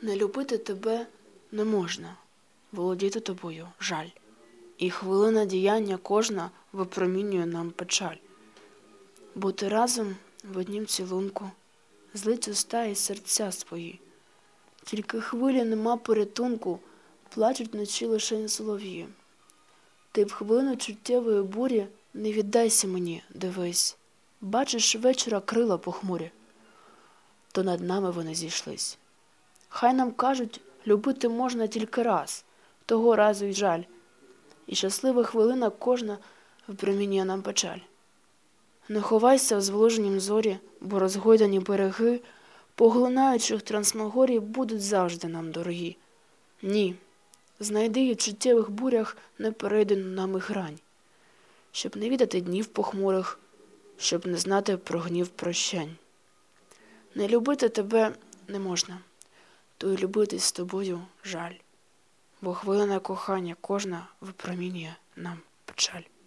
Не любити тебе не можна, володіти тобою жаль. І хвилина діяння кожна випромінює нам печаль. Бути разом в однім цілунку, злить уста і серця свої. Тільки хвилі нема порятунку, плачуть вночі лишень солов'ї. Ти в хвилину чуттєвої бурі не віддайся мені, дивись. Бачиш вечора крила похмурі, то над нами вони зійшлись. Хай нам кажуть, любити можна тільки раз, того разу й жаль. І щаслива хвилина кожна випромінює нам печаль. Не ховайся в зволоженім зорі, бо розгойдані береги, поглинаючих трансмагорій, будуть завжди нам дорогі. Ні, знайди в чуттєвих бурях неперейдену нами грань, щоб не відати днів похмурих, щоб не знати про гнів прощань. Не любити тебе не можна, то й любитись з тобою жаль, бо хвилина кохання кожна випромінює нам печаль.